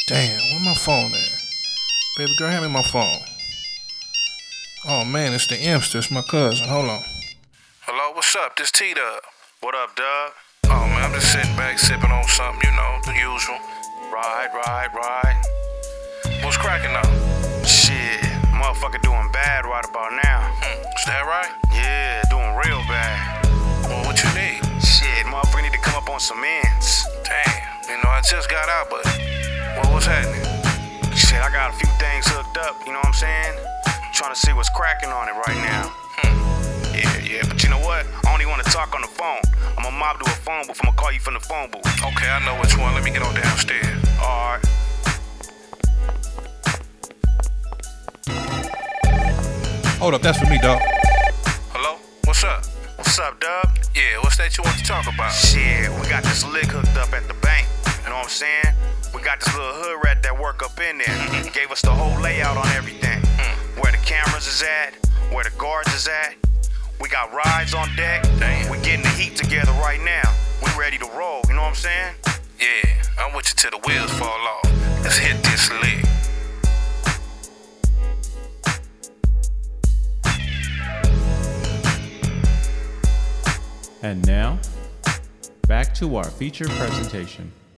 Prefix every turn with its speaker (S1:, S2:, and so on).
S1: Damn, where my phone at? Baby girl, hand me my phone. Oh man, it's the Impster. It's my cousin. Hold on. Hello, what's up? This T-Dub.
S2: What up, Dub?
S1: Oh man, I'm just sitting back sipping on something, you know, the usual.
S2: Right.
S1: What's cracking now?
S2: Shit, motherfucker doing bad right about now.
S1: Is that right?
S2: Yeah, doing real bad.
S1: Well, what you need?
S2: Shit, motherfucker need to come up on some ends.
S1: Damn, you know, I just got out, but what's happening?
S2: Shit, I got a few things hooked up, you know what I'm saying? Trying to see what's cracking on it right now. Yeah, but you know what? I only want to talk on the phone. I'm gonna mob to a phone booth. I'm gonna call you from the phone booth.
S1: Okay, I know which one. Let me get on downstairs.
S2: Alright.
S1: Hold up, that's for me, dog. Hello? What's up?
S2: What's up, Dub?
S1: Yeah, what's that you want to talk about?
S2: Shit, we got this lick hooked up at the bank. You know what I'm saying? We got this little hood rat that work up in there. Gave us the whole layout on everything. Where the cameras is at, where the guards is at. We got rides on deck.
S1: Damn.
S2: We getting the heat together right now. We ready to roll, you know what I'm saying?
S1: Yeah, I'm with you till the wheels fall off. Let's hit this lick.
S3: And now, back to our feature presentation.